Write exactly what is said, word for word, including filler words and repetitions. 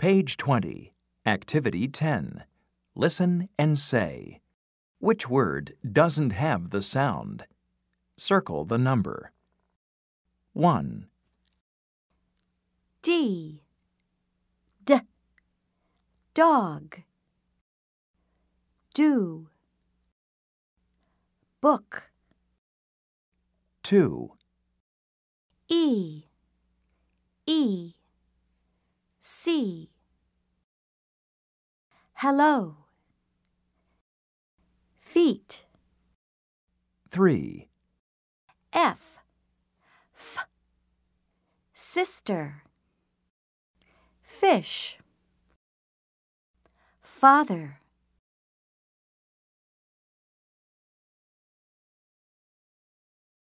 Page twenty, Activity ten. Listen and say. Which word doesn't have the sound? Circle the number. one. D. D. Dog. Do. Book. two. E. E. C. Hello. Feet. three. F. F. Sister. Fish. Father.